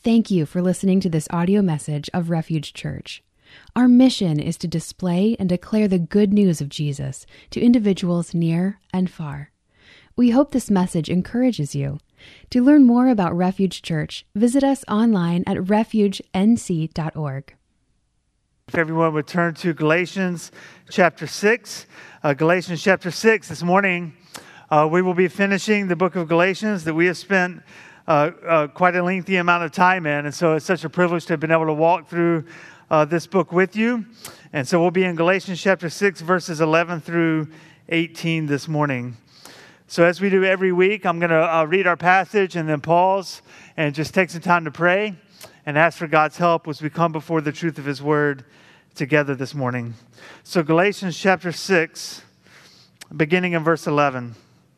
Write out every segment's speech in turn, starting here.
Thank you for listening to this audio message of Refuge Church. Our mission is to display and declare the good news of Jesus to individuals near and far. We hope this message encourages you. To learn more about Refuge Church, visit us online at refugenc.org. If everyone would turn to Galatians chapter 6. Galatians chapter 6 this morning, we will be finishing the book of Galatians that we have spent quite a lengthy amount of time in. And so it's such a privilege to have been able to walk through this book with you. And so we'll be in Galatians chapter 6, verses 11 through 18 this morning. So as we do every week, I'm going to read our passage and then pause and just take some time to pray and ask for God's help as we come before the truth of His Word together this morning. So Galatians chapter 6, beginning in verse 11.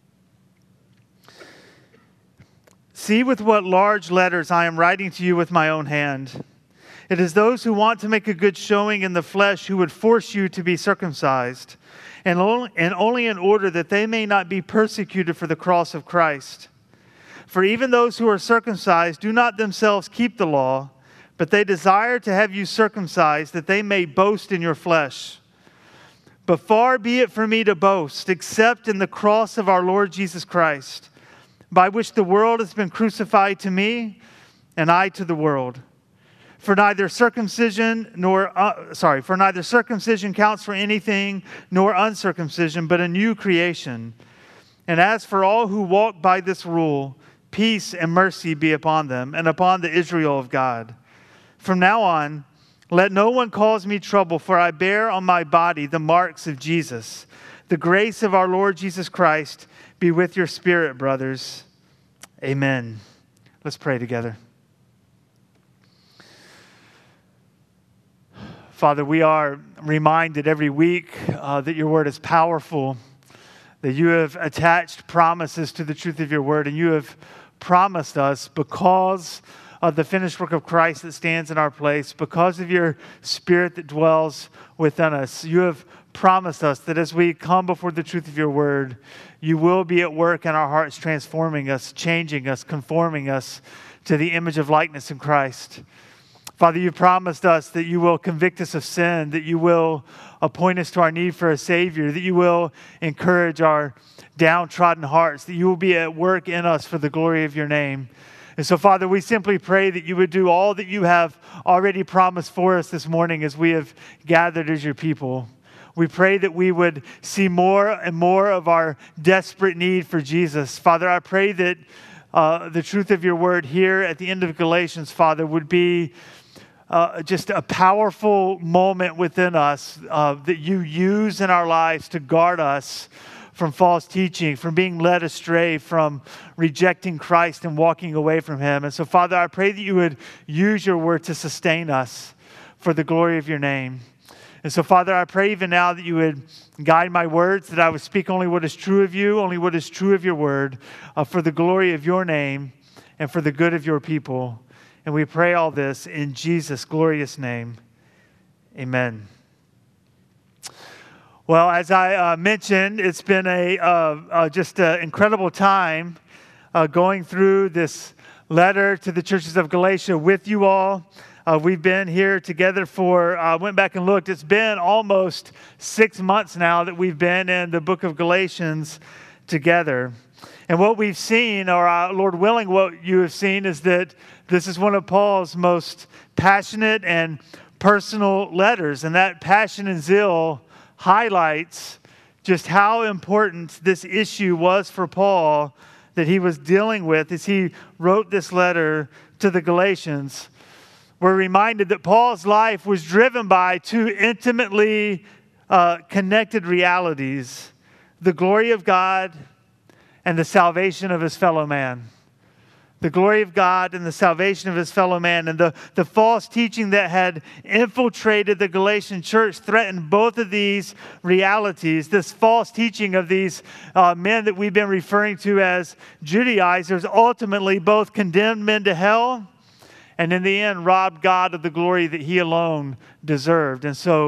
See with what large letters I am writing to you with my own hand. It is those who want to make a good showing in the flesh who would force you to be circumcised, and only in order that they may not be persecuted for the cross of Christ. For even those who are circumcised do not themselves keep the law, but they desire to have you circumcised, that they may boast in your flesh. But far be it from me to boast, except in the cross of our Lord Jesus Christ, by which the world has been crucified to me, and I to the world. For neither circumcision counts for anything, nor uncircumcision, but a new creation. And as for all who walk by this rule, peace and mercy be upon them, and upon the Israel of God. From now on, let no one cause me trouble, for I bear on my body the marks of Jesus. The grace of our Lord Jesus Christ be with your spirit, brothers. Amen. Let's pray together. Father, we are reminded every week that your word is powerful, that you have attached promises to the truth of your word, and you have promised us, because of the finished work of Christ that stands in our place, because of your Spirit that dwells within us, you have promised us that as we come before the truth of your word, you will be at work in our hearts, transforming us, changing us, conforming us to the image of likeness in Christ. Father, you promised us that you will convict us of sin, that you will appoint us to our need for a Savior, that you will encourage our downtrodden hearts, that you will be at work in us for the glory of your name. And so, Father, we simply pray that you would do all that you have already promised for us this morning as we have gathered as your people. We pray that we would see more and more of our desperate need for Jesus. Father, I pray that the truth of your word here at the end of Galatians, Father, would be just a powerful moment within us that you use in our lives to guard us from false teaching, from being led astray, from rejecting Christ and walking away from him. And so, Father, I pray that you would use your word to sustain us for the glory of your name. And so, Father, I pray even now that you would guide my words, that I would speak only what is true of you, only what is true of your word, for the glory of your name and for the good of your people. And we pray all this in Jesus' glorious name. Amen. Well, as I mentioned, it's been just an incredible time going through this letter to the churches of Galatia with you all. We've been here together I went back and looked, it's been almost 6 months now that we've been in the book of Galatians together. And what we've seen, or Lord willing, what you have seen is that this is one of Paul's most passionate and personal letters. And that passion and zeal highlights just how important this issue was for Paul that he was dealing with as he wrote this letter to the Galatians. We're reminded that Paul's life was driven by two intimately connected realities: the glory of God and the salvation of his fellow man. The glory of God and the salvation of his fellow man. And the false teaching that had infiltrated the Galatian church threatened both of these realities. This false teaching of these men that we've been referring to as Judaizers ultimately both condemned men to hell, and in the end robbed God of the glory that he alone deserved. And so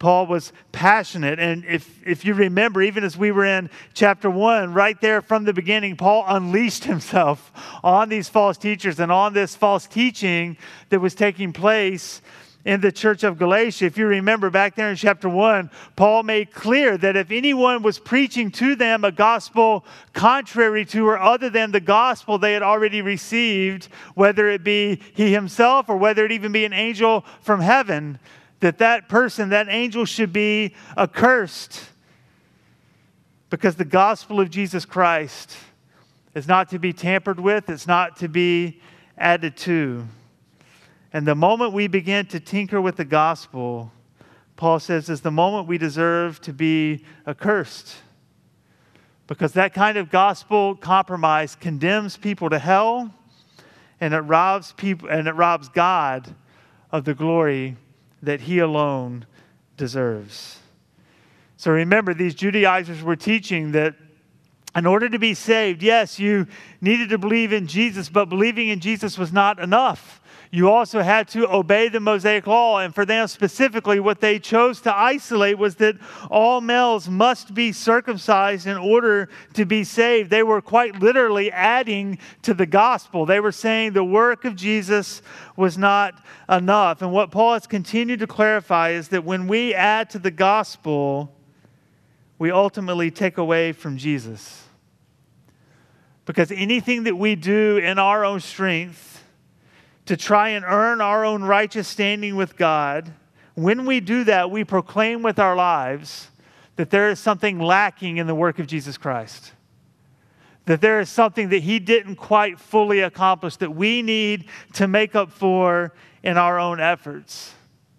Paul was passionate. And if you remember, even as we were in chapter 1, right there from the beginning, Paul unleashed himself on these false teachers and on this false teaching that was taking place in the church of Galatia. If you remember back there in chapter 1, Paul made clear that if anyone was preaching to them a gospel contrary to or other than the gospel they had already received, whether it be he himself or whether it even be an angel from heaven, that person, that angel should be accursed, because the gospel of Jesus Christ is not to be tampered with. It's not to be added to. And the moment we begin to tinker with the gospel, Paul says, is the moment we deserve to be accursed. Because that kind of gospel compromise condemns people to hell, and it robs God of the glory that he alone deserves. So remember, these Judaizers were teaching that in order to be saved, yes, you needed to believe in Jesus, but believing in Jesus was not enough. You also had to obey the Mosaic law. And for them specifically, what they chose to isolate was that all males must be circumcised in order to be saved. They were quite literally adding to the gospel. They were saying the work of Jesus was not enough. And what Paul has continued to clarify is that when we add to the gospel, we ultimately take away from Jesus. Because anything that we do in our own strength to try and earn our own righteous standing with God, when we do that, we proclaim with our lives that there is something lacking in the work of Jesus Christ. That there is something that he didn't quite fully accomplish that we need to make up for in our own efforts.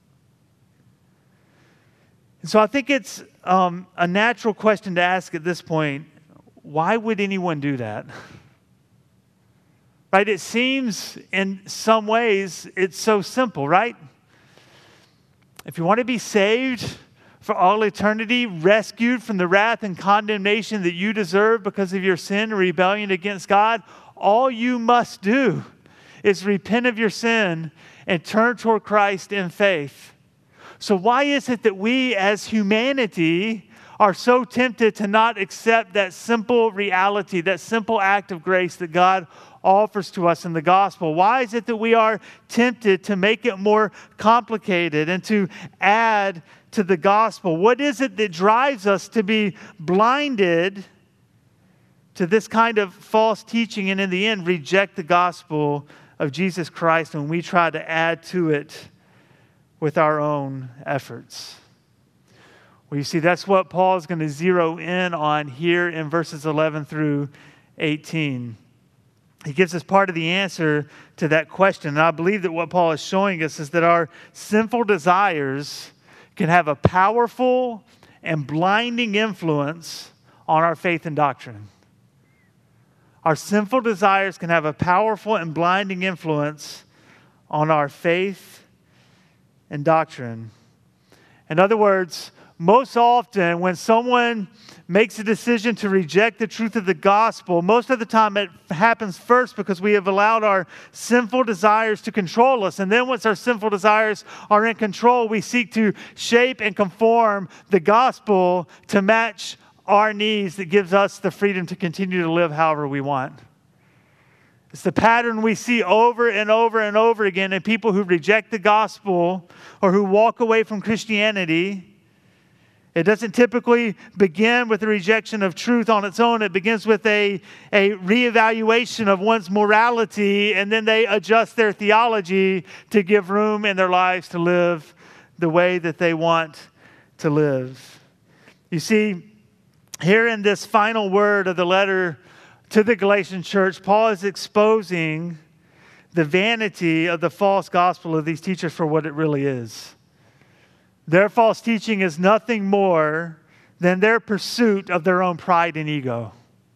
And so I think it's a natural question to ask at this point, why would anyone do that? Right? It seems in some ways it's so simple, right? If you want to be saved for all eternity, rescued from the wrath and condemnation that you deserve because of your sin and rebellion against God, all you must do is repent of your sin and turn toward Christ in faith. So why is it that we as humanity are so tempted to not accept that simple reality, that simple act of grace that God offers to us in the gospel? Why is it that we are tempted to make it more complicated and to add to the gospel? What is it that drives us to be blinded to this kind of false teaching and in the end reject the gospel of Jesus Christ when we try to add to it with our own efforts? Well, you see, that's what Paul is going to zero in on here in verses 11 through 18. He gives us part of the answer to that question. And I believe that what Paul is showing us is that our sinful desires can have a powerful and blinding influence on our faith and doctrine. Our sinful desires can have a powerful and blinding influence on our faith and doctrine. In other words, most often when someone makes a decision to reject the truth of the gospel, most of the time it happens first because we have allowed our sinful desires to control us. And then once our sinful desires are in control, we seek to shape and conform the gospel to match our needs that gives us the freedom to continue to live however we want. It's the pattern we see over and over and over again in people who reject the gospel or who walk away from Christianity. It doesn't typically begin with a rejection of truth on its own. It begins with a reevaluation of one's morality, and then they adjust their theology to give room in their lives to live the way that they want to live. You see, here in this final word of the letter to the Galatian church, Paul is exposing the vanity of the false gospel of these teachers for what it really is. Their false teaching is nothing more than their pursuit of their own pride and ego.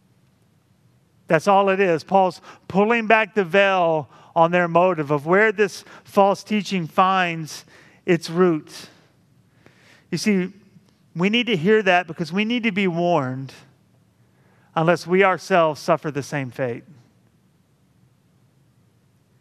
That's all it is. Paul's pulling back the veil on their motive of where this false teaching finds its root. You see, we need to hear that because we need to be warned unless we ourselves suffer the same fate.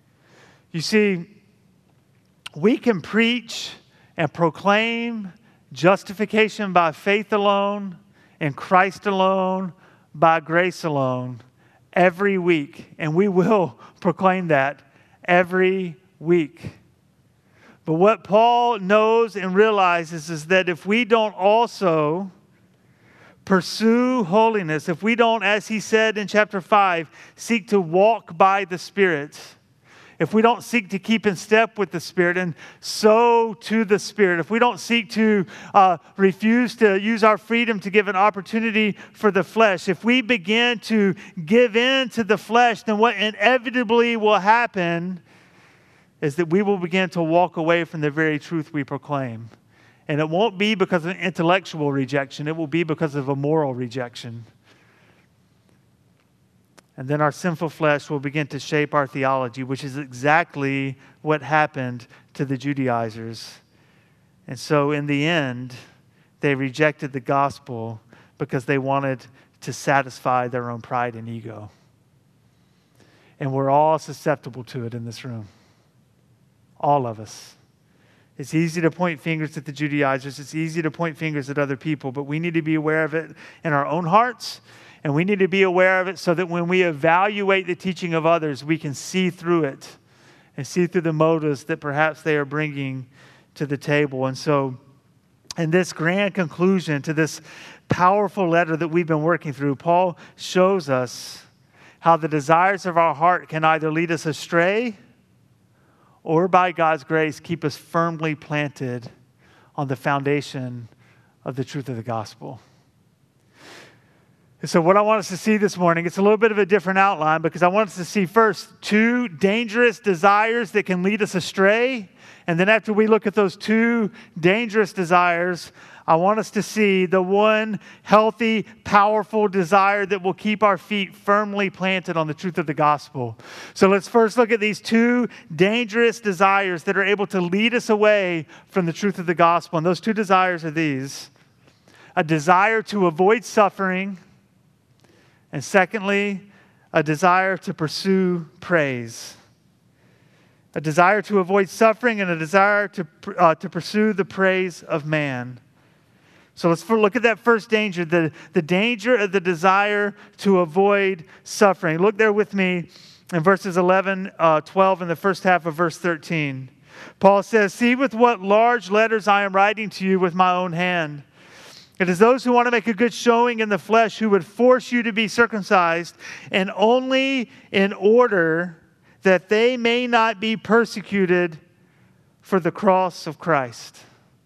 You see, we can preach and proclaim justification by faith alone, in Christ alone, by grace alone, every week. And we will proclaim that every week. But what Paul knows and realizes is that if we don't also pursue holiness, if we don't, as he said in chapter 5, seek to walk by the Spirit, if we don't seek to keep in step with the Spirit and sow to the Spirit, if we don't seek to refuse to use our freedom to give an opportunity for the flesh, if we begin to give in to the flesh, then what inevitably will happen is that we will begin to walk away from the very truth we proclaim. And it won't be because of intellectual rejection. It will be because of a moral rejection. And then our sinful flesh will begin to shape our theology, which is exactly what happened to the Judaizers. And so in the end, they rejected the gospel because they wanted to satisfy their own pride and ego. And we're all susceptible to it in this room. All of us. It's easy to point fingers at the Judaizers. It's easy to point fingers at other people, but we need to be aware of it in our own hearts, and we need to be aware of it so that when we evaluate the teaching of others, we can see through it and see through the motives that perhaps they are bringing to the table. And so, in this grand conclusion to this powerful letter that we've been working through, Paul shows us how the desires of our heart can either lead us astray or by God's grace, keep us firmly planted on the foundation of the truth of the gospel. And so what I want us to see this morning, it's a little bit of a different outline because I want us to see first 2 dangerous desires that can lead us astray. And then after we look at those 2 dangerous desires, I want us to see the one healthy, powerful desire that will keep our feet firmly planted on the truth of the gospel. So let's first look at these 2 dangerous desires that are able to lead us away from the truth of the gospel. And those 2 desires are these: a desire to avoid suffering, and secondly, a desire to pursue praise. A desire to avoid suffering and a desire to pursue the praise of man. So let's look at that first danger, the danger of the desire to avoid suffering. Look there with me in verses 11, 12, and the first half of verse 13. Paul says, "See with what large letters I am writing to you with my own hand. It is those who want to make a good showing in the flesh who would force you to be circumcised, and only in order that they may not be persecuted for the cross of Christ."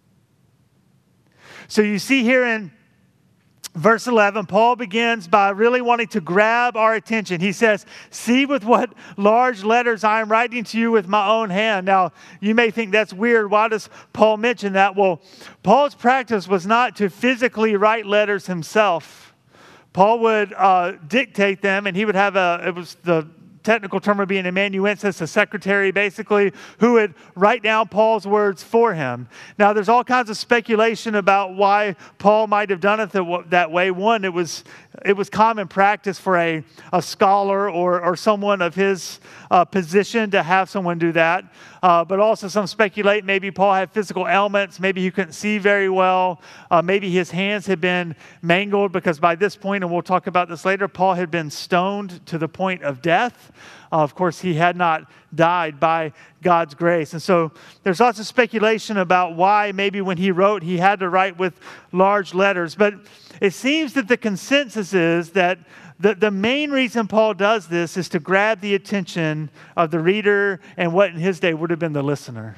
So you see here in verse 11, Paul begins by really wanting to grab our attention. He says, "See with what large letters I am writing to you with my own hand." Now, you may think that's weird. Why does Paul mention that? Well, Paul's practice was not to physically write letters himself. Paul would dictate them, and he would have the technical term would be an amanuensis, a secretary basically, who would write down Paul's words for him. Now, there's all kinds of speculation about why Paul might have done it that way. One, it was common practice for a scholar or someone of his position to have someone do that. But also some speculate maybe Paul had physical ailments. Maybe he couldn't see very well. Maybe his hands had been mangled because by this point, and we'll talk about this later, Paul had been stoned to the point of death. Of course, he had not died by God's grace. And so there's lots of speculation about why maybe when he wrote, he had to write with large letters. But it seems that the consensus is that the main reason Paul does this is to grab the attention of the reader and what in his day would have been the listener.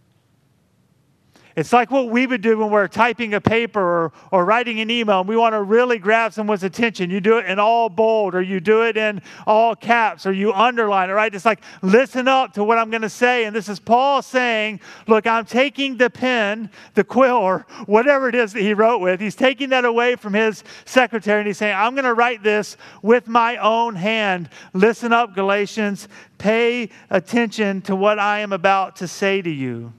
It's like what we would do when we're typing a paper or writing an email and we want to really grab someone's attention. You do it in all bold, or you do it in all caps, or you underline it, right? It's like, listen up to what I'm going to say. And this is Paul saying, look, I'm taking the pen, the quill, or whatever it is that he wrote with. He's taking that away from his secretary and he's saying, I'm going to write this with my own hand. Listen up, Galatians. Pay attention to what I am about to say to you.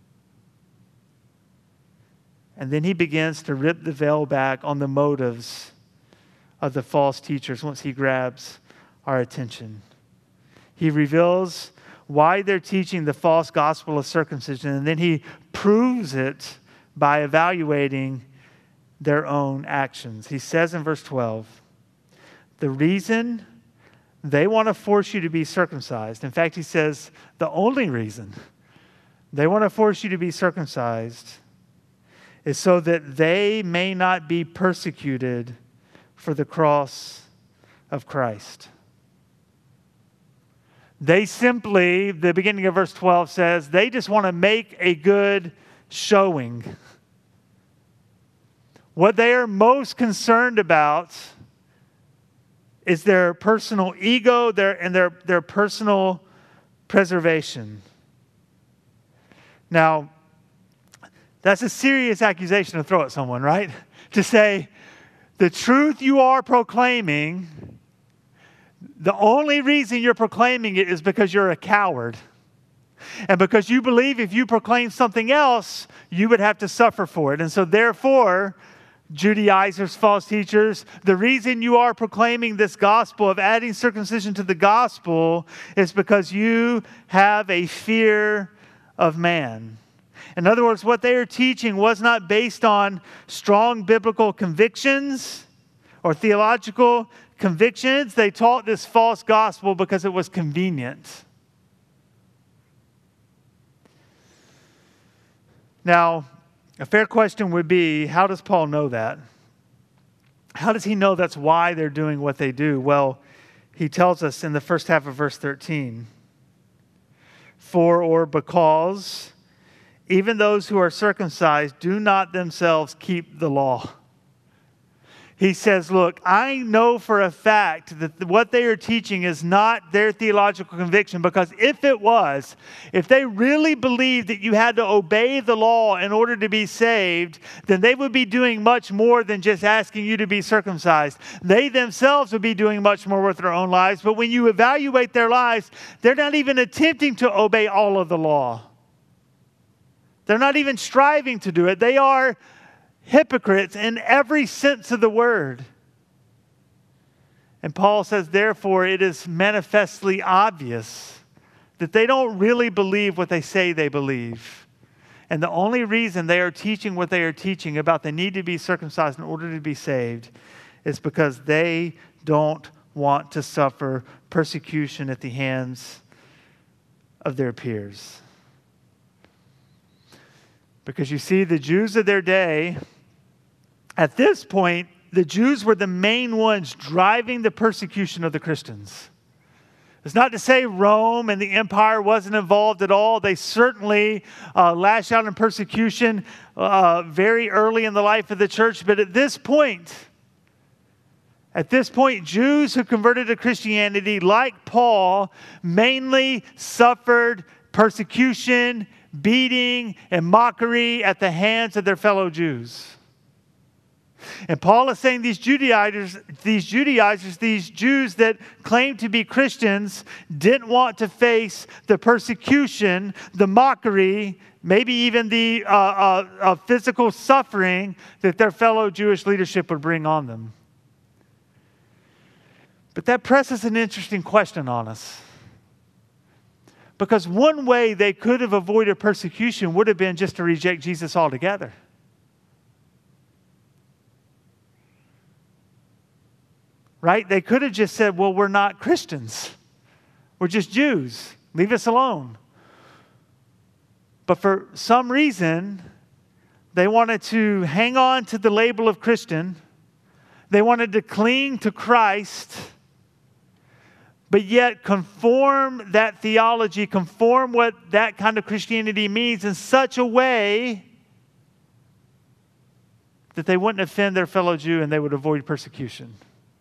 And then he begins to rip the veil back on the motives of the false teachers once he grabs our attention. He reveals why they're teaching the false gospel of circumcision, and then he proves it by evaluating their own actions. He says in verse 12, the reason they want to force you to be circumcised, in fact, he says the only reason they want to force you to be circumcised is so that they may not be persecuted for the cross of Christ. They simply, the beginning of verse 12 says, they just want to make a good showing. What they are most concerned about is their personal ego and their personal preservation. Now, that's a serious accusation to throw at someone, right? To say, the truth you are proclaiming, the only reason you're proclaiming it is because you're a coward. And because you believe if you proclaim something else, you would have to suffer for it. And so therefore, Judaizers, false teachers, the reason you are proclaiming this gospel of adding circumcision to the gospel is because you have a fear of man. In other words, what they are teaching was not based on strong biblical convictions or theological convictions. They taught this false gospel because it was convenient. Now, a fair question would be, how does Paul know that? How does he know that's why they're doing what they do? Well, he tells us in the first half of verse 13, for or because even those who are circumcised do not themselves keep the law. He says, look, I know for a fact that what they are teaching is not their theological conviction, because if it was, if they really believed that you had to obey the law in order to be saved, then they would be doing much more than just asking you to be circumcised. They themselves would be doing much more with their own lives, but when you evaluate their lives, they're not even attempting to obey all of the law. They're not even striving to do it. They are hypocrites in every sense of the word. And Paul says, therefore, it is manifestly obvious that they don't really believe what they say they believe. And the only reason they are teaching what they are teaching about the need to be circumcised in order to be saved is because they don't want to suffer persecution at the hands of their peers. Because you see, the Jews of their day, at this point, the Jews were the main ones driving the persecution of the Christians. It's not to say Rome and the empire wasn't involved at all. They certainly lashed out in persecution very early in the life of the church. But at this point, Jews who converted to Christianity, like Paul, mainly suffered persecution, beating, and mockery at the hands of their fellow Jews. And Paul is saying these Judaizers, these Jews that claim to be Christians, didn't want to face the persecution, the mockery, maybe even the physical suffering that their fellow Jewish leadership would bring on them. But that presses an interesting question on us. Because one way they could have avoided persecution would have been just to reject Jesus altogether. Right? They could have just said, well, we're not Christians. We're just Jews. Leave us alone. But for some reason, they wanted to hang on to the label of Christian. They wanted to cling to Christ, but yet conform that theology, conform what that kind of Christianity means in such a way that they wouldn't offend their fellow Jew and they would avoid persecution.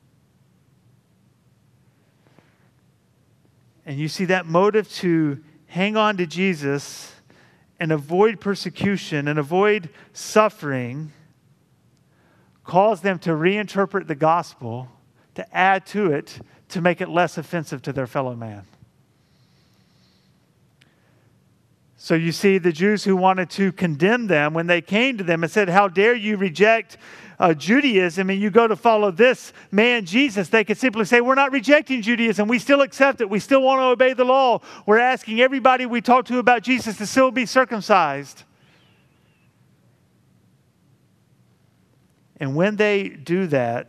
And you see that motive to hang on to Jesus and avoid persecution and avoid suffering cause them to reinterpret the gospel, to add to it, to make it less offensive to their fellow man. So you see the Jews who wanted to condemn them, when they came to them and said, how dare you reject Judaism and you go to follow this man Jesus, they could simply say, we're not rejecting Judaism. We still accept it. We still want to obey the law. We're asking everybody we talk to about Jesus to still be circumcised. And when they do that,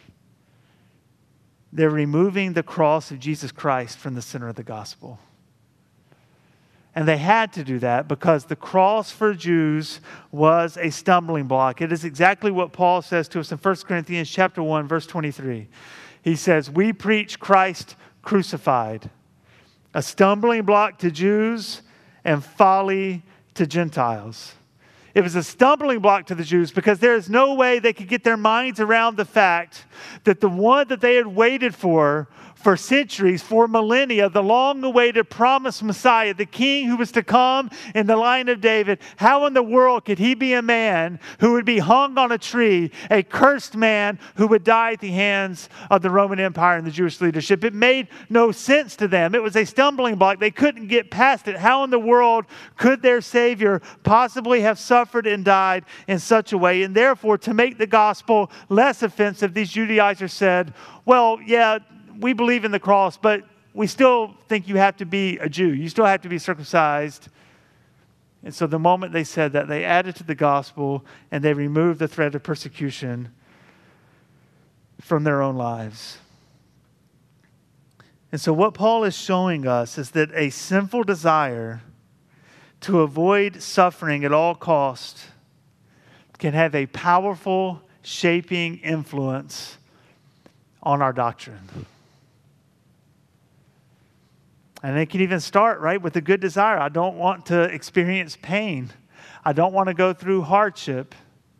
they're removing the cross of Jesus Christ from the center of the gospel. And they had to do that because the cross for Jews was a stumbling block. It is exactly what Paul says to us in 1 Corinthians chapter 1, verse 23. He says, we preach Christ crucified, a stumbling block to Jews and folly to Gentiles. It was a stumbling block to the Jews because there is no way they could get their minds around the fact that the one that they had waited for centuries, for millennia, the long-awaited promised Messiah, the King who was to come in the line of David, how in the world could he be a man who would be hung on a tree, a cursed man who would die at the hands of the Roman Empire and the Jewish leadership? It made no sense to them. It was a stumbling block. They couldn't get past it. How in the world could their Savior possibly have suffered and died in such a way? And therefore, to make the gospel less offensive, these Judaizers said, well, yeah, we believe in the cross, but we still think you have to be a Jew. You still have to be circumcised. And so the moment they said that, they added to the gospel and they removed the threat of persecution from their own lives. And so what Paul is showing us is that a sinful desire to avoid suffering at all costs can have a powerful shaping influence on our doctrine. And it can even start, right, with a good desire. I don't want to experience pain. I don't want to go through hardship.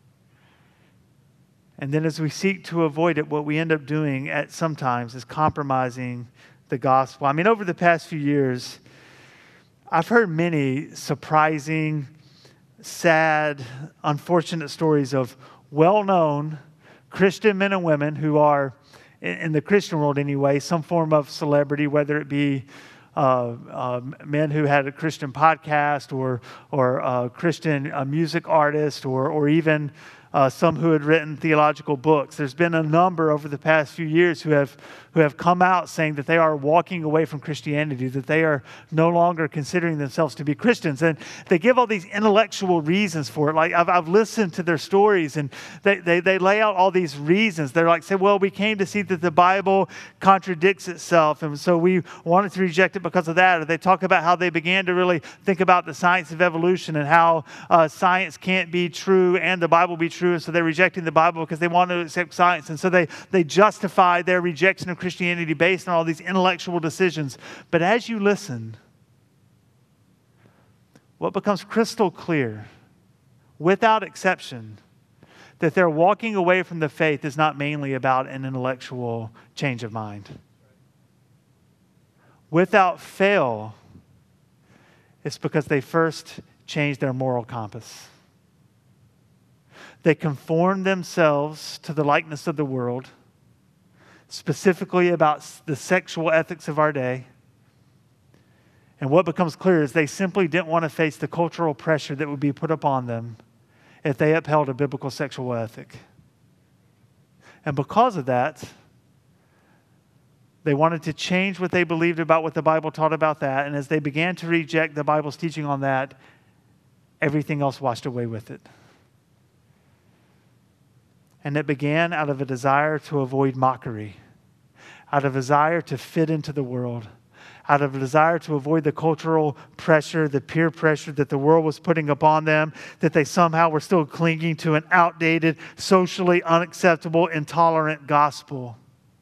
And then as we seek to avoid it, what we end up doing sometimes is compromising the gospel. I mean, over the past few years, I've heard many surprising, sad, unfortunate stories of well-known Christian men and women who are, in the Christian world anyway, some form of celebrity, whether it be men who had a Christian podcast or Christian music artist or even some who had written theological books. There's been a number over the past few years who have come out saying that they are walking away from Christianity, that they are no longer considering themselves to be Christians. And they give all these intellectual reasons for it. Like I've listened to their stories and they lay out all these reasons. They're like, say, well, we came to see that the Bible contradicts itself, and so we wanted to reject it because of that. Or they talk about how they began to really think about the science of evolution and how science can't be true and the Bible be true. And so they're rejecting the Bible because they want to accept science. And so they justify their rejection of Christianity based on all these intellectual decisions. But as you listen, what becomes crystal clear, without exception, that their walking away from the faith is not mainly about an intellectual change of mind. Without fail, it's because they first changed their moral compass. They conformed themselves to the likeness of the world, specifically about the sexual ethics of our day. And what becomes clear is they simply didn't want to face the cultural pressure that would be put upon them if they upheld a biblical sexual ethic. And because of that, they wanted to change what they believed about what the Bible taught about that. And as they began to reject the Bible's teaching on that, everything else washed away with it. And it began out of a desire to avoid mockery, out of a desire to fit into the world, out of a desire to avoid the cultural pressure, the peer pressure that the world was putting upon them, that they somehow were still clinging to an outdated, socially unacceptable, intolerant gospel.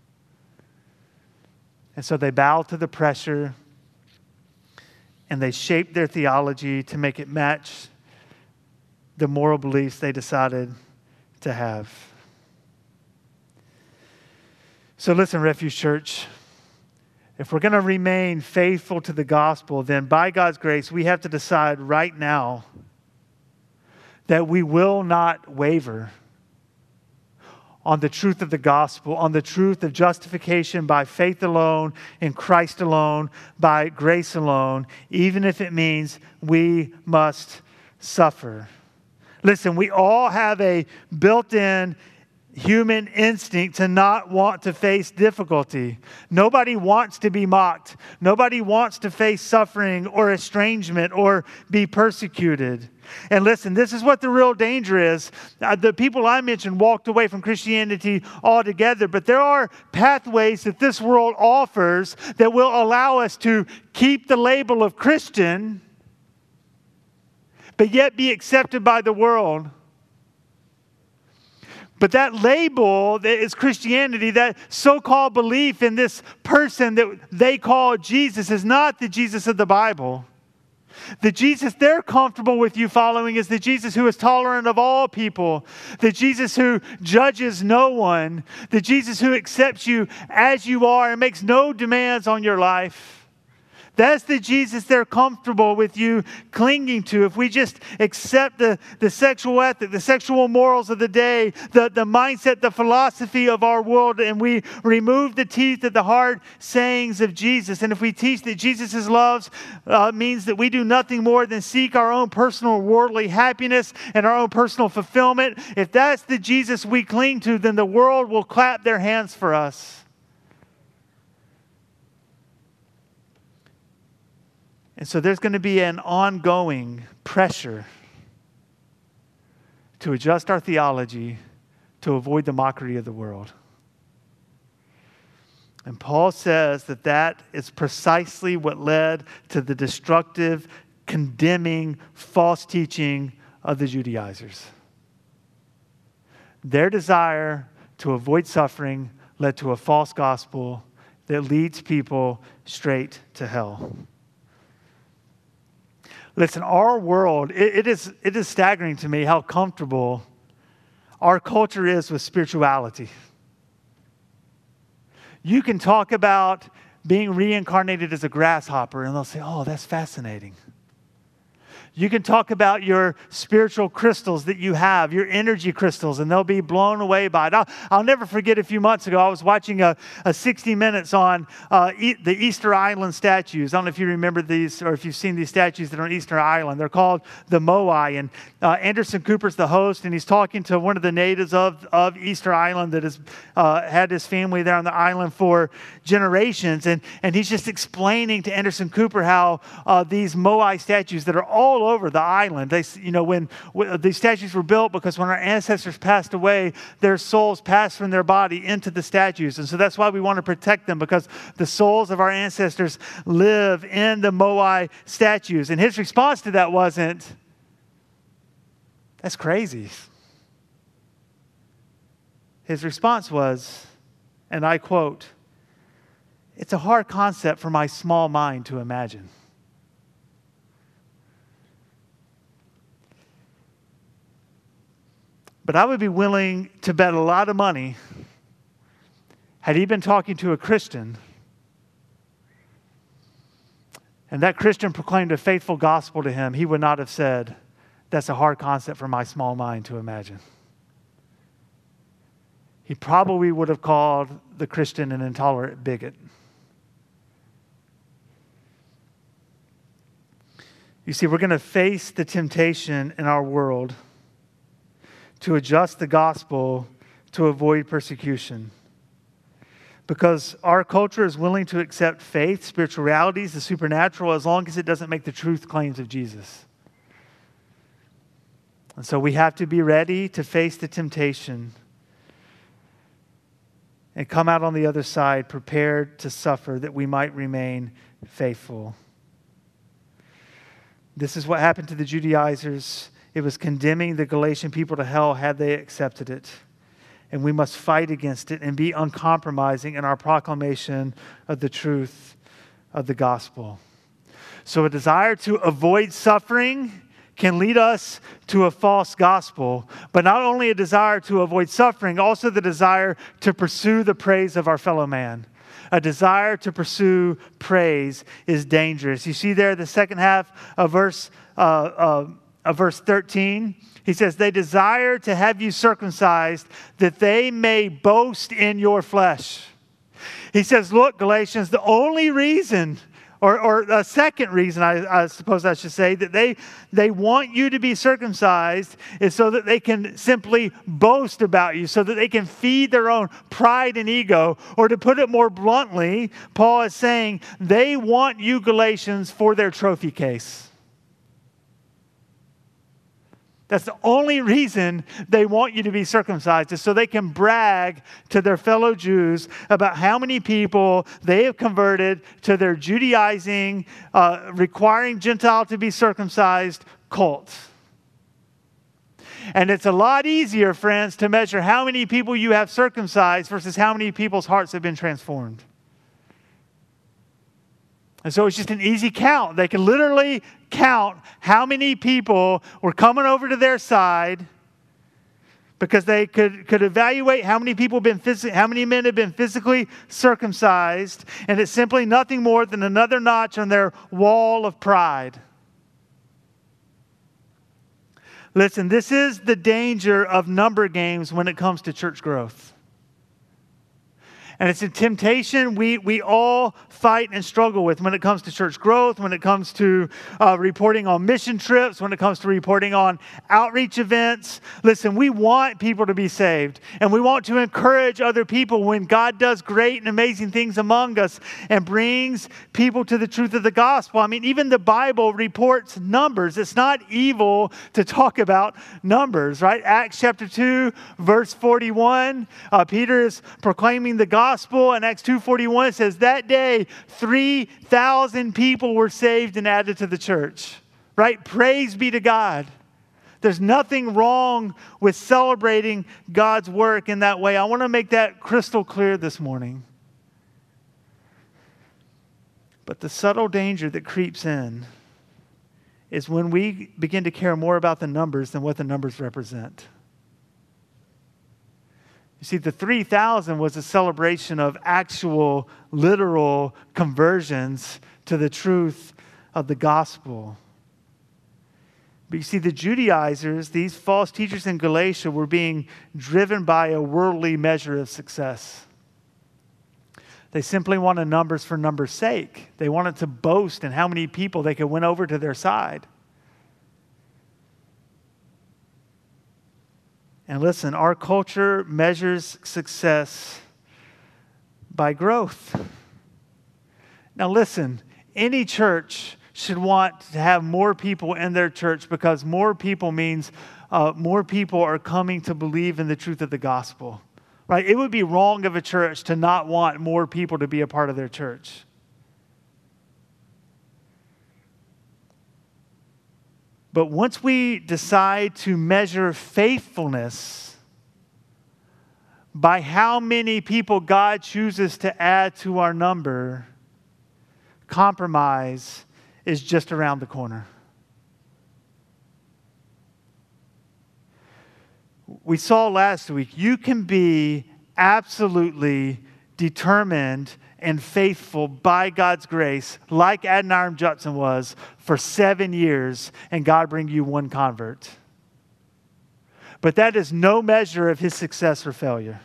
And so they bowed to the pressure and they shaped their theology to make it match the moral beliefs they decided to have. So listen, Refuge Church, if we're going to remain faithful to the gospel, then by God's grace, we have to decide right now that we will not waver on the truth of the gospel, on the truth of justification by faith alone, in Christ alone, by grace alone, even if it means we must suffer. Listen, we all have a built-in human instinct to not want to face difficulty. Nobody wants to be mocked. Nobody wants to face suffering or estrangement or be persecuted. And listen, this is what the real danger is. The people I mentioned walked away from Christianity altogether, but there are pathways that this world offers that will allow us to keep the label of Christian, but yet be accepted by the world. But that label that is Christianity, that so-called belief in this person that they call Jesus, is not the Jesus of the Bible. The Jesus they're comfortable with you following is the Jesus who is tolerant of all people, the Jesus who judges no one, the Jesus who accepts you as you are and makes no demands on your life. That's the Jesus they're comfortable with you clinging to. If we just accept the sexual ethic, the sexual morals of the day, the mindset, the philosophy of our world, and we remove the teeth of the hard sayings of Jesus, and if we teach that Jesus' love means that we do nothing more than seek our own personal worldly happiness and our own personal fulfillment, if that's the Jesus we cling to, then the world will clap their hands for us. And so there's going to be an ongoing pressure to adjust our theology to avoid the mockery of the world. And Paul says that that is precisely what led to the destructive, condemning, false teaching of the Judaizers. Their desire to avoid suffering led to a false gospel that leads people straight to hell. Listen, our world, it is staggering to me how comfortable our culture is with spirituality. You can talk about being reincarnated as a grasshopper, and they'll say, oh, that's fascinating. You can talk about your spiritual crystals that you have, your energy crystals, and they'll be blown away by it. I'll never forget a few months ago, I was watching a 60 Minutes on the Easter Island statues. I don't know if you remember these or if you've seen these statues that are on Easter Island. They're called the Moai. And Anderson Cooper's the host, and he's talking to one of the natives of Easter Island that has had his family there on the island for generations. And he's just explaining to Anderson Cooper how these Moai statues that are all over the island. When these statues were built because when our ancestors passed away, their souls passed from their body into the statues. And so that's why we want to protect them, because the souls of our ancestors live in the Moai statues. And his response to that wasn't, that's crazy. His response was, and I quote, it's a hard concept for my small mind to imagine. But I would be willing to bet a lot of money, had he been talking to a Christian, and that Christian proclaimed a faithful gospel to him, he would not have said, that's a hard concept for my small mind to imagine. He probably would have called the Christian an intolerant bigot. You see, we're going to face the temptation in our world to adjust the gospel to avoid persecution. Because our culture is willing to accept faith, spiritual realities, the supernatural, as long as it doesn't make the truth claims of Jesus. And so we have to be ready to face the temptation and come out on the other side prepared to suffer that we might remain faithful. This is what happened to the Judaizers. It was condemning the Galatian people to hell had they accepted it. And we must fight against it and be uncompromising in our proclamation of the truth of the gospel. So a desire to avoid suffering can lead us to a false gospel. But not only a desire to avoid suffering, also the desire to pursue the praise of our fellow man. A desire to pursue praise is dangerous. You see there the second half of verse 13. He says, they desire to have you circumcised that they may boast in your flesh. He says, look, Galatians, the only reason Or a second reason, I suppose I should say, that they want you to be circumcised is so that they can simply boast about you, so that they can feed their own pride and ego. Or to put it more bluntly, Paul is saying they want you, Galatians, for their trophy case. That's the only reason they want you to be circumcised, is so they can brag to their fellow Jews about how many people they have converted to their Judaizing, requiring Gentile to be circumcised cult. And it's a lot easier, friends, to measure how many people you have circumcised versus how many people's hearts have been transformed. And so it's just an easy count. They can literally count how many people were coming over to their side, because they could evaluate how many people how many men have been physically circumcised, and it's simply nothing more than another notch on their wall of pride. Listen, this is the danger of number games when it comes to church growth. And it's a temptation we all fight and struggle with when it comes to church growth, when it comes to reporting on mission trips, when it comes to reporting on outreach events. Listen, we want people to be saved, and we want to encourage other people when God does great and amazing things among us and brings people to the truth of the gospel. I mean, even the Bible reports numbers. It's not evil to talk about numbers, right? Acts chapter 2, verse 41, Peter is proclaiming the gospel. In Acts 2:41, it says, that day 3,000 people were saved and added to the church. Right? Praise be to God. There's nothing wrong with celebrating God's work in that way. I want to make that crystal clear this morning. But the subtle danger that creeps in is when we begin to care more about the numbers than what the numbers represent. You see, the 3,000 was a celebration of actual, literal conversions to the truth of the gospel. But you see, the Judaizers, these false teachers in Galatia, were being driven by a worldly measure of success. They simply wanted numbers for numbers' sake. They wanted to boast in how many people they could win over to their side. And listen, our culture measures success by growth. Now listen, any church should want to have more people in their church, because more people means more people are coming to believe in the truth of the gospel. Right? It would be wrong of a church to not want more people to be a part of their church. But once we decide to measure faithfulness by how many people God chooses to add to our number, compromise is just around the corner. We saw last week, you can be absolutely determined and faithful by God's grace, like Adoniram Judson was, for 7 years, and God bring you one convert. But that is no measure of his success or failure.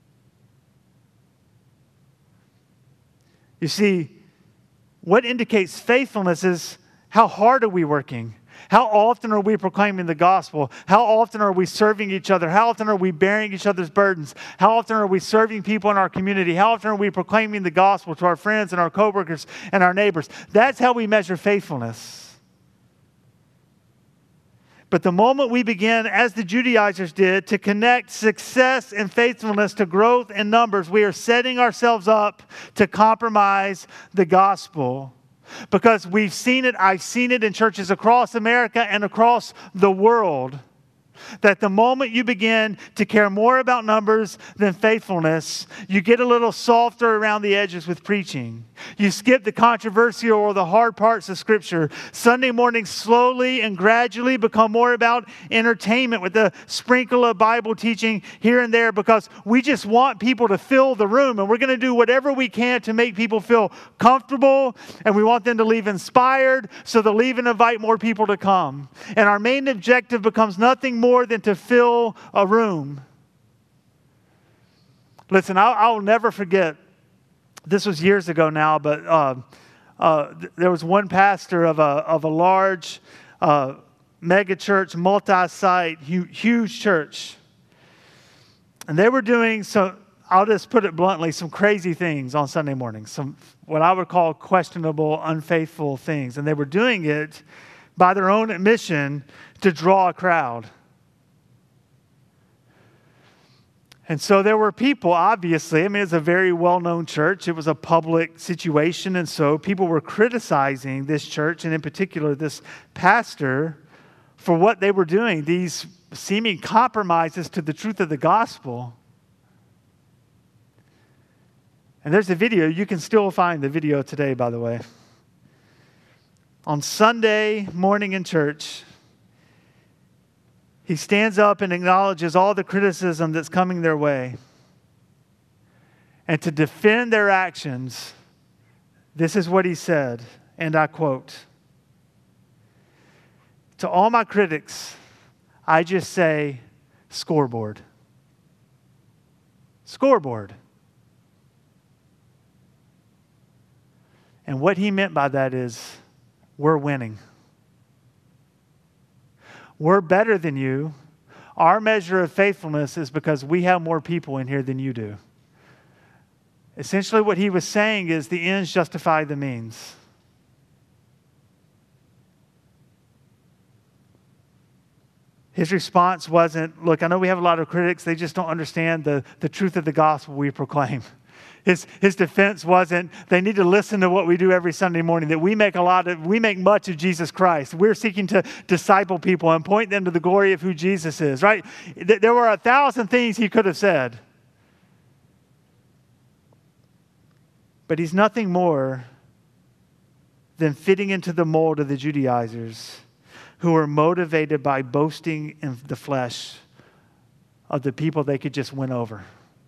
You see, what indicates faithfulness is how hard are we working? How often are we proclaiming the gospel? How often are we serving each other? How often are we bearing each other's burdens? How often are we serving people in our community? How often are we proclaiming the gospel to our friends and our coworkers and our neighbors? That's how we measure faithfulness. But the moment we begin, as the Judaizers did, to connect success and faithfulness to growth in numbers, we are setting ourselves up to compromise the gospel. Because we've seen it, I've seen it in churches across America and across the world, that the moment you begin to care more about numbers than faithfulness, you get a little softer around the edges with preaching. You skip the controversial or the hard parts of Scripture. Sunday mornings slowly and gradually become more about entertainment with a sprinkle of Bible teaching here and there, because we just want people to fill the room, and we're going to do whatever we can to make people feel comfortable, and we want them to leave inspired, so they'll leave and invite more people to come. And our main objective becomes nothing more than to fill a room. Listen, I'll never forget, this was years ago now, but there was one pastor of a large mega church, multi-site, huge church. And they were doing some, I'll just put it bluntly, some crazy things on Sunday mornings, some what I would call questionable, unfaithful things. And they were doing it by their own admission to draw a crowd. And so there were people, obviously, I mean, it's a very well-known church. It was a public situation. And so people were criticizing this church, and in particular, this pastor, for what they were doing, these seeming compromises to the truth of the gospel. And there's a video. You can still find the video today, by the way. On Sunday morning in church, he stands up and acknowledges all the criticism that's coming their way. And to defend their actions, this is what he said, and I quote, "To all my critics, I just say, scoreboard. Scoreboard." And what he meant by that is, we're winning. We're better than you. Our measure of faithfulness is because we have more people in here than you do. Essentially what he was saying is the ends justify the means. His response wasn't, look, I know we have a lot of critics. They just don't understand the truth of the gospel we proclaim. His defense wasn't, they need to listen to what we do every Sunday morning, that we make much of Jesus Christ. We're seeking to disciple people and point them to the glory of who Jesus is, right? There were 1,000 things he could have said. But he's nothing more than fitting into the mold of the Judaizers who were motivated by boasting in the flesh of the people they could just win over.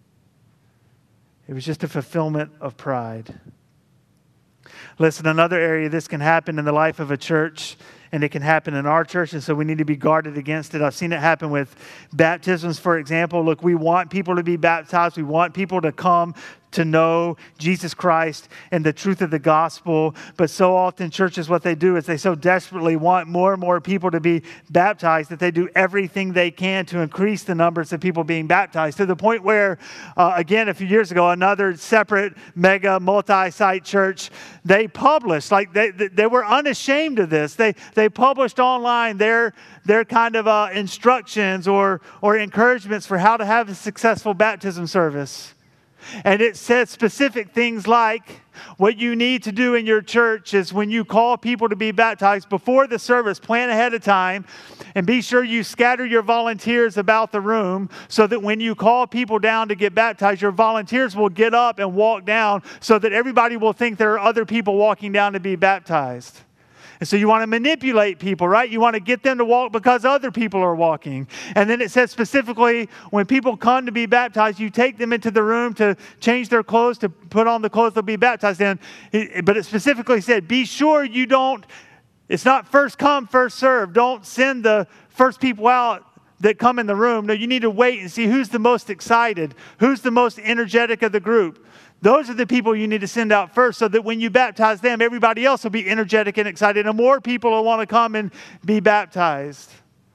It was just a fulfillment of pride. Listen, another area this can happen in the life of a church, and it can happen in our church, and so we need to be guarded against it. I've seen it happen with baptisms, for example. Look, we want people to be baptized. We want people to come to know Jesus Christ and the truth of the gospel. But so often churches, what they do is they so desperately want more and more people to be baptized that they do everything they can to increase the numbers of people being baptized, to the point where, again, a few years ago, another separate mega multi-site church, they published, like they were unashamed of this. They published online their kind of instructions or encouragements for how to have a successful baptism service. And it said specific things like, what you need to do in your church is when you call people to be baptized before the service, plan ahead of time and be sure you scatter your volunteers about the room so that when you call people down to get baptized, your volunteers will get up and walk down so that everybody will think there are other people walking down to be baptized. And so you want to manipulate people, right? You want to get them to walk because other people are walking. And then it says specifically, when people come to be baptized, you take them into the room to change their clothes, to put on the clothes they'll be baptized in. But it specifically said, be sure you don't, it's not first come, first serve. Don't send the first people out that come in the room. No, you need to wait and see who's the most excited, who's the most energetic of the group. Those are the people you need to send out first so that when you baptize them, everybody else will be energetic and excited and more people will want to come and be baptized.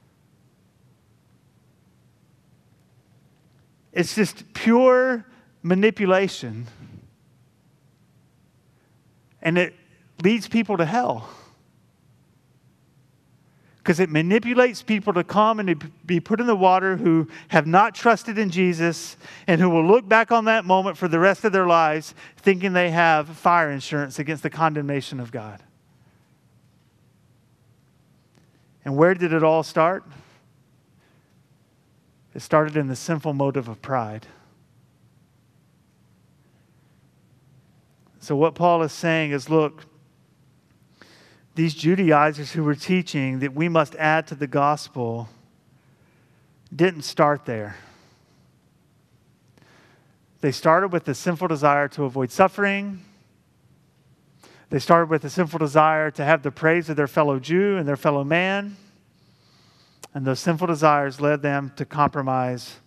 It's just pure manipulation. And it leads people to hell. Because it manipulates people to come and to be put in the water who have not trusted in Jesus and who will look back on that moment for the rest of their lives thinking they have fire insurance against the condemnation of God. And where did it all start? It started in the sinful motive of pride. So what Paul is saying is, look, these Judaizers who were teaching that we must add to the gospel didn't start there. They started with the sinful desire to avoid suffering. They started with the sinful desire to have the praise of their fellow Jew and their fellow man. And those sinful desires led them to compromise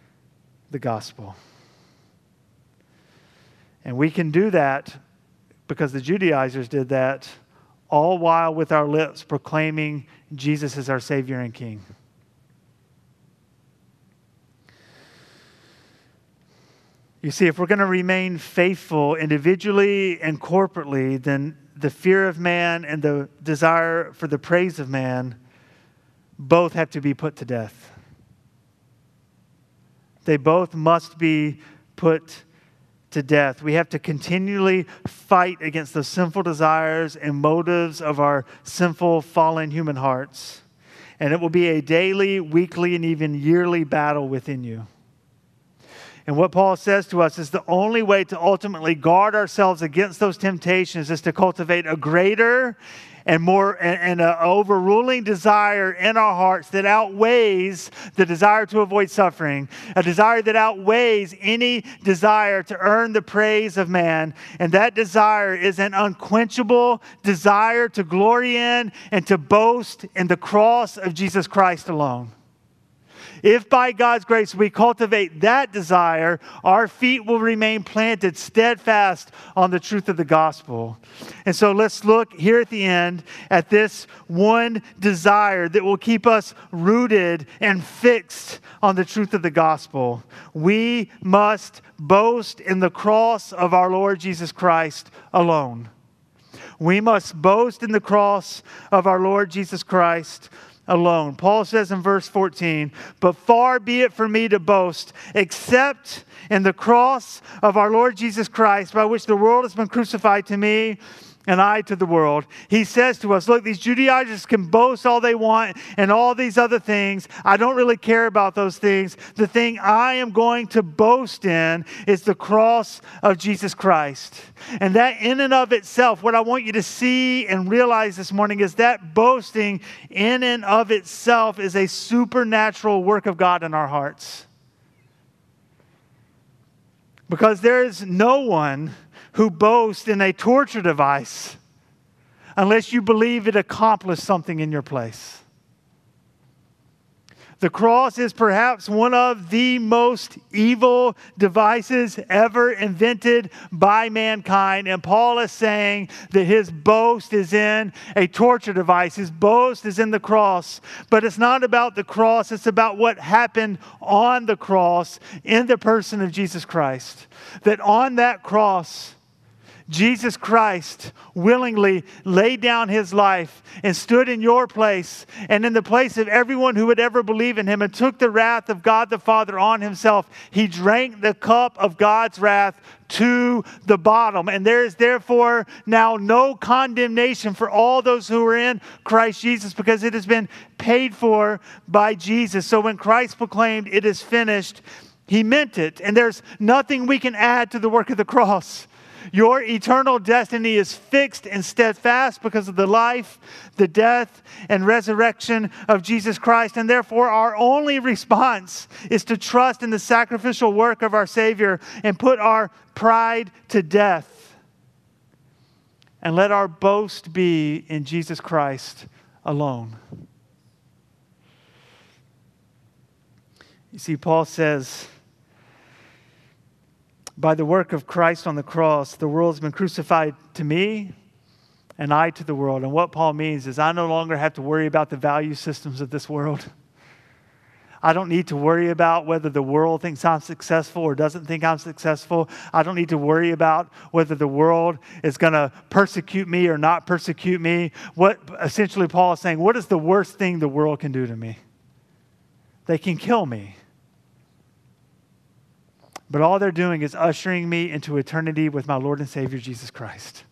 the gospel. And we can do that because the Judaizers did that, all while with our lips proclaiming Jesus as our Savior and King. You see, if we're going to remain faithful individually and corporately, then the fear of man and the desire for the praise of man both have to be put to death. They both must be put to death. We have to continually fight against the sinful desires and motives of our sinful, fallen human hearts. And it will be a daily, weekly, and even yearly battle within you. And what Paul says to us is the only way to ultimately guard ourselves against those temptations is to cultivate a greater and more and an overruling desire in our hearts that outweighs the desire to avoid suffering, a desire that outweighs any desire to earn the praise of man. And that desire is an unquenchable desire to glory in and to boast in the cross of Jesus Christ alone. If by God's grace we cultivate that desire, our feet will remain planted steadfast on the truth of the gospel. And so let's look here at the end at this one desire that will keep us rooted and fixed on the truth of the gospel. We must boast in the cross of our Lord Jesus Christ alone. We must boast in the cross of our Lord Jesus Christ alone. Paul says in verse 14, "But far be it from me to boast, except in the cross of our Lord Jesus Christ, by which the world has been crucified to me, and I to the world." He says to us, look, these Judaizers can boast all they want and all these other things. I don't really care about those things. The thing I am going to boast in is the cross of Jesus Christ. And that in and of itself, what I want you to see and realize this morning is that boasting in and of itself is a supernatural work of God in our hearts. Because there is no one who boast in a torture device unless you believe it accomplished something in your place. The cross is perhaps one of the most evil devices ever invented by mankind. And Paul is saying that his boast is in a torture device. His boast is in the cross. But it's not about the cross. It's about what happened on the cross in the person of Jesus Christ. That on that cross, Jesus Christ willingly laid down his life and stood in your place and in the place of everyone who would ever believe in him and took the wrath of God the Father on himself. He drank the cup of God's wrath to the bottom. And there is therefore now no condemnation for all those who are in Christ Jesus, because it has been paid for by Jesus. So when Christ proclaimed, "It is finished," he meant it. And there's nothing we can add to the work of the cross. Your eternal destiny is fixed and steadfast because of the life, the death, and resurrection of Jesus Christ. And therefore, our only response is to trust in the sacrificial work of our Savior and put our pride to death. And let our boast be in Jesus Christ alone. You see, Paul says, by the work of Christ on the cross, the world has been crucified to me and I to the world. And what Paul means is I no longer have to worry about the value systems of this world. I don't need to worry about whether the world thinks I'm successful or doesn't think I'm successful. I don't need to worry about whether the world is going to persecute me or not persecute me. What essentially Paul is saying, what is the worst thing the world can do to me? They can kill me. But all they're doing is ushering me into eternity with my Lord and Savior, Jesus Christ.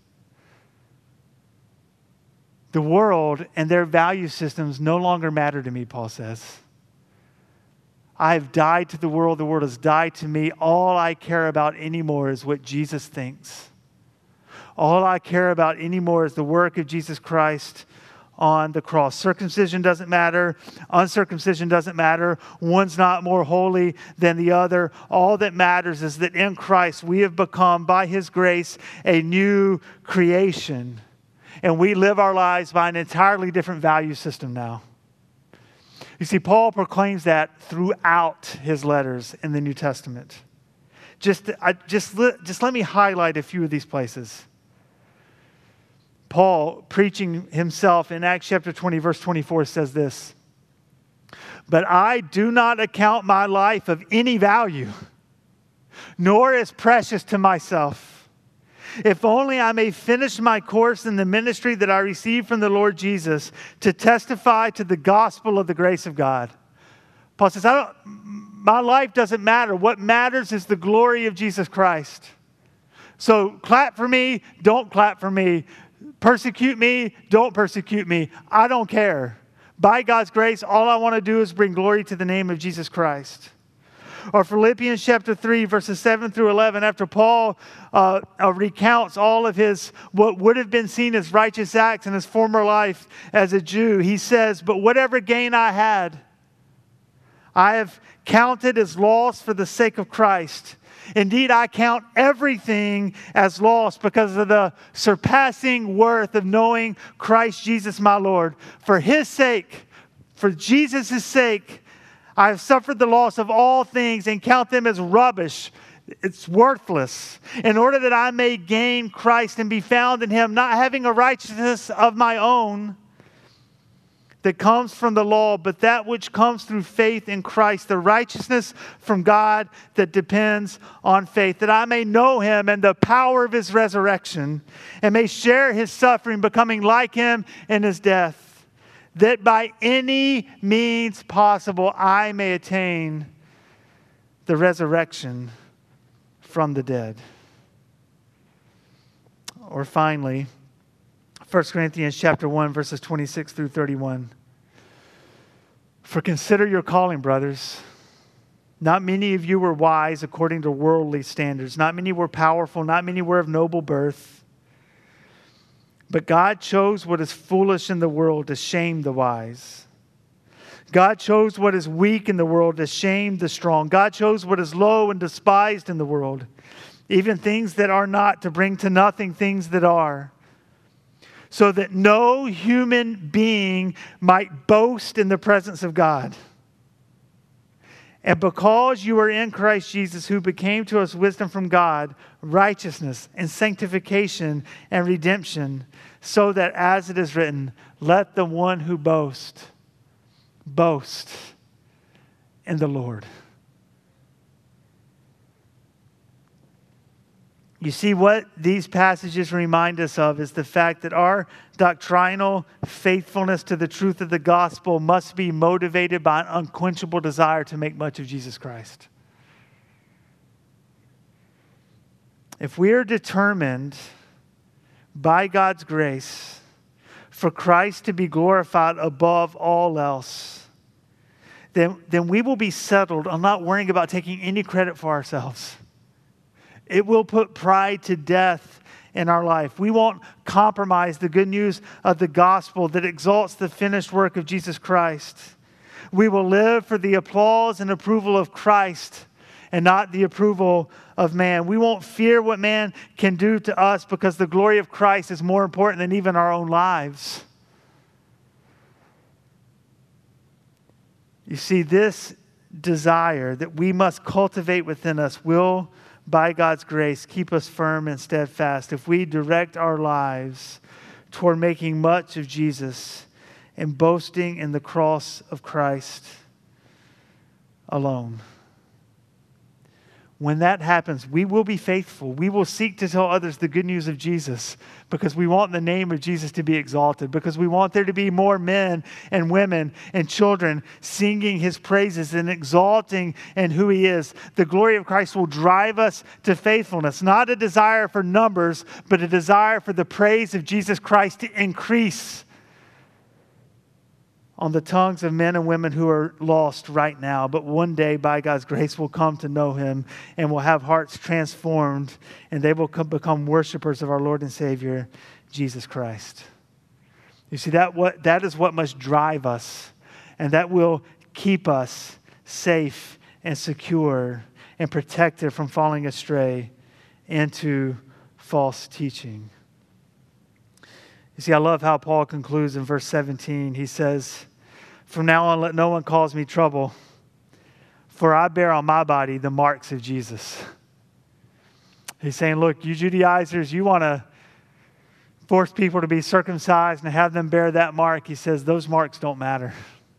The world and their value systems no longer matter to me, Paul says. I have died to the world has died to me. All I care about anymore is what Jesus thinks. All I care about anymore is the work of Jesus Christ on the cross. Circumcision doesn't matter. Uncircumcision doesn't matter. One's not more holy than the other. All that matters is that in Christ we have become, by his grace, a new creation. And we live our lives by an entirely different value system now. You see, Paul proclaims that throughout his letters in the New Testament. Just let me highlight a few of these places. Paul, preaching himself in Acts chapter 20, verse 24, says this: "But I do not account my life of any value, nor as precious to myself, if only I may finish my course in the ministry that I received from the Lord Jesus to testify to the gospel of the grace of God." Paul says, my life doesn't matter. What matters is the glory of Jesus Christ. So clap for me, don't clap for me. Persecute me, don't persecute me. I don't care. By God's grace, all I want to do is bring glory to the name of Jesus Christ. Or Philippians chapter 3, verses 7 through 11, after Paul recounts all of his, what would have been seen as righteous acts in his former life as a Jew, he says, "But whatever gain I had, I have counted as loss for the sake of Christ. Indeed, I count everything as loss because of the surpassing worth of knowing Christ Jesus my Lord. For His sake, for Jesus' sake, I have suffered the loss of all things and count them as rubbish." It's worthless. "In order that I may gain Christ and be found in Him, not having a righteousness of my own that comes from the law, but that which comes through faith in Christ, the righteousness from God that depends on faith, that I may know Him and the power of His resurrection, and may share His suffering, becoming like Him in His death, that by any means possible I may attain the resurrection from the dead." Or finally, 1 Corinthians chapter 1, verses 26 through 31. "For consider your calling, brothers. Not many of you were wise according to worldly standards. Not many were powerful. Not many were of noble birth. But God chose what is foolish in the world to shame the wise. God chose what is weak in the world to shame the strong. God chose what is low and despised in the world, even things that are not, to bring to nothing things that are, so that no human being might boast in the presence of God. And because you are in Christ Jesus, who became to us wisdom from God, righteousness and sanctification and redemption, so that, as it is written, let the one who boast in the Lord." You see, what these passages remind us of is the fact that our doctrinal faithfulness to the truth of the gospel must be motivated by an unquenchable desire to make much of Jesus Christ. If we are determined by God's grace for Christ to be glorified above all else, then we will be settled on not worrying about taking any credit for ourselves. It will put pride to death in our life. We won't compromise the good news of the gospel that exalts the finished work of Jesus Christ. We will live for the applause and approval of Christ and not the approval of man. We won't fear what man can do to us because the glory of Christ is more important than even our own lives. You see, this desire that we must cultivate within us will, by God's grace, keep us firm and steadfast if we direct our lives toward making much of Jesus and boasting in the cross of Christ alone. When that happens, we will be faithful. We will seek to tell others the good news of Jesus because we want the name of Jesus to be exalted, because we want there to be more men and women and children singing His praises and exalting in who He is. The glory of Christ will drive us to faithfulness, not a desire for numbers, but a desire for the praise of Jesus Christ to increase on the tongues of men and women who are lost right now, but one day, by God's grace, will come to know Him and will have hearts transformed, and they will become worshipers of our Lord and Savior, Jesus Christ. You see, that is what must drive us, and that will keep us safe and secure and protected from falling astray into false teaching. You see, I love how Paul concludes in verse 17. He says, "From now on, let no one cause me trouble, for I bear on my body the marks of Jesus." He's saying, look, you Judaizers, you want to force people to be circumcised and have them bear that mark, he says, those marks don't matter.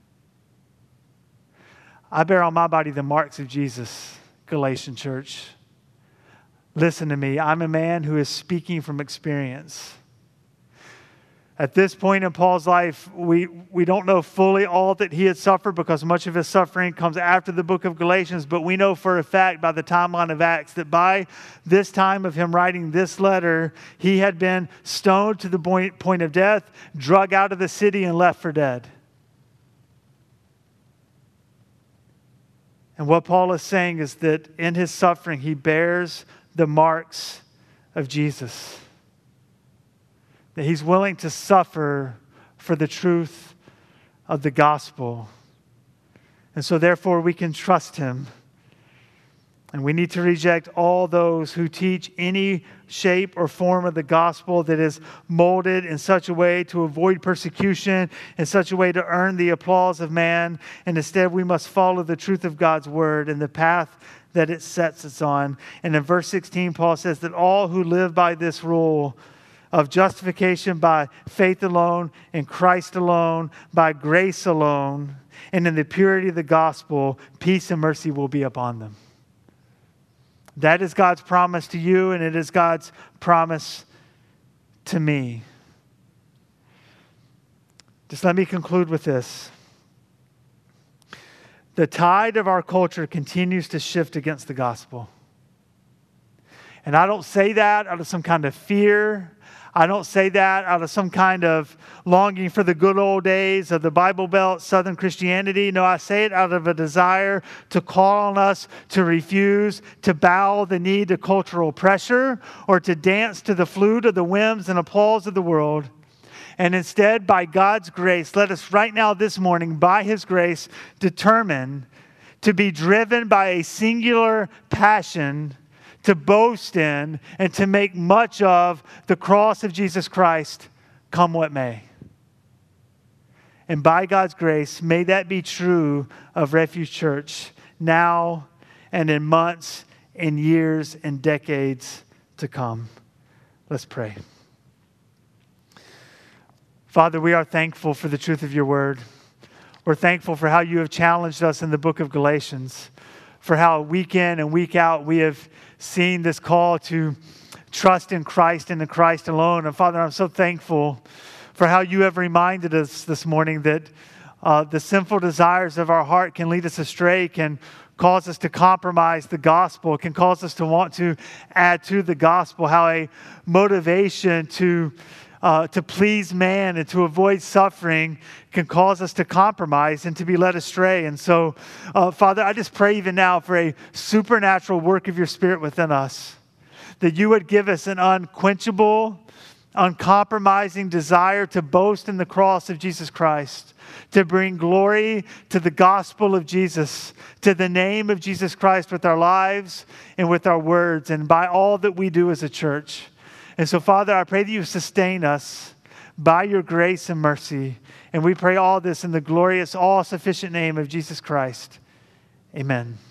I bear on my body the marks of Jesus, Galatian church. Listen to me. I'm a man who is speaking from experience. At this point in Paul's life, we don't know fully all that he had suffered because much of his suffering comes after the book of Galatians, but we know for a fact by the timeline of Acts that by this time of him writing this letter, he had been stoned to the point of death, drug out of the city, and left for dead. And what Paul is saying is that in his suffering, he bears the marks of Jesus. That he's willing to suffer for the truth of the gospel. And so therefore we can trust him. And we need to reject all those who teach any shape or form of the gospel that is molded in such a way to avoid persecution, in such a way to earn the applause of man. And instead we must follow the truth of God's word and the path that it sets us on. And in verse 16, Paul says that all who live by this rule of justification by faith alone, in Christ alone, by grace alone, and in the purity of the gospel, peace and mercy will be upon them. That is God's promise to you, and it is God's promise to me. Just let me conclude with this. The tide of our culture continues to shift against the gospel. And I don't say that out of some kind of fear. I don't say that out of some kind of longing for the good old days of the Bible Belt, Southern Christianity. No, I say it out of a desire to call on us to refuse, to bow the knee to cultural pressure, or to dance to the flute of the whims and applause of the world. And instead, by God's grace, let us right now this morning, by His grace, determine to be driven by a singular passion to boast in and to make much of the cross of Jesus Christ, come what may. And by God's grace, may that be true of Refuge Church now and in months and years and decades to come. Let's pray. Father, we are thankful for the truth of your word. We're thankful for how you have challenged us in the book of Galatians, for how week in and week out we have seen this call to trust in Christ and in Christ alone. And Father, I'm so thankful for how you have reminded us this morning that the sinful desires of our heart can lead us astray, can cause us to compromise the gospel, can cause us to want to add to the gospel, how a motivation to please man and to avoid suffering can cause us to compromise and to be led astray. And so, Father, I just pray even now for a supernatural work of your Spirit within us, that you would give us an unquenchable, uncompromising desire to boast in the cross of Jesus Christ, to bring glory to the gospel of Jesus, to the name of Jesus Christ with our lives and with our words and by all that we do as a church. And so, Father, I pray that you sustain us by your grace and mercy. And we pray all this in the glorious, all-sufficient name of Jesus Christ. Amen.